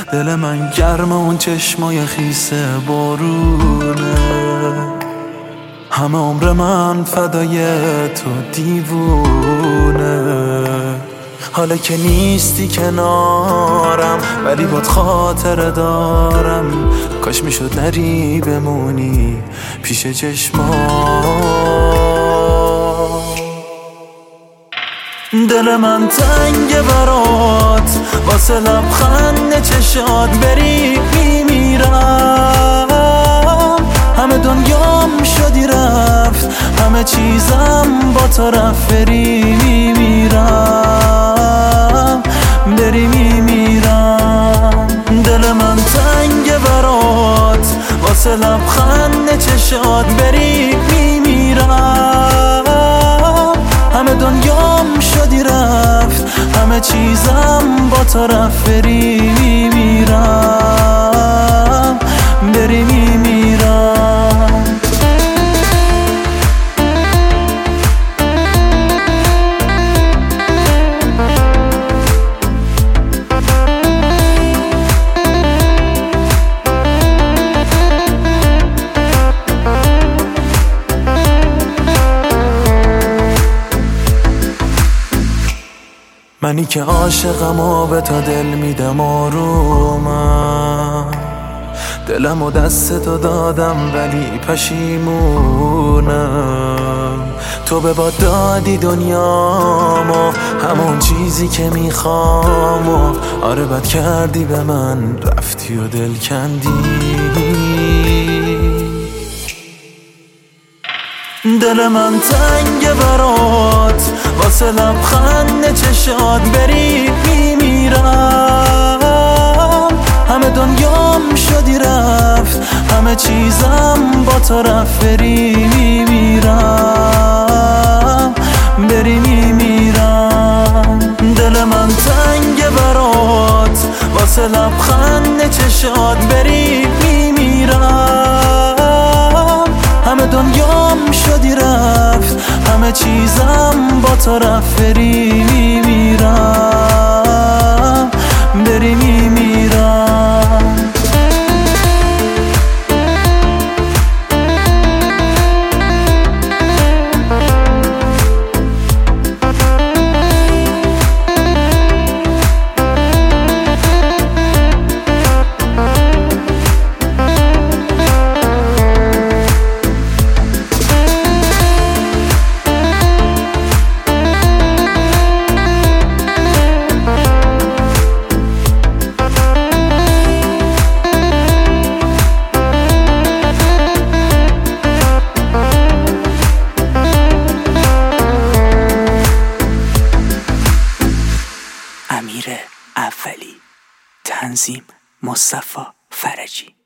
دل من گرم اون چشمای خیس بارونه، همه عمر من فدای تو دیوونه. حالا که نیستی کنارم ولی باد خاطره دارم، کاش میشد نری بمونی پیش چشمام. دل من تنگ برات واسه لبخند چشات، بری میمیرم. همه دنیام شدی رفت، همه چیزم با تو رفت، بری میمیرم، بری میمیرم. دل من تنگ برات واسه لبخند چشات، بری میمیرم. همه دنیام شدی رفت، همه چیزم با تو رفت، بری میمیرم، بری میمیرم. منی که عاشقم و به تا دل میدم آرومم، دلم و دست تو دادم ولی پشیمونم. تو به باد دادی دنیامو، همون چیزی که میخوام، و آره بد کردی به من، رفتی و دل کندی. دل من تنگ برات واسه لبخند چشات، بری میمیرم. همه دنیام شدی رفت، همه چیزم با تو رفت، بری میمیرم، بری میمیرم. دل من تنگ برات واسه لبخند چشات، بری میمیرم. همه دنیام شدی رفت، همه چیزم با تو رفت، بری میمیرم، بری میمیرم. امیر اولی، تنظیم مصطفی فرجی.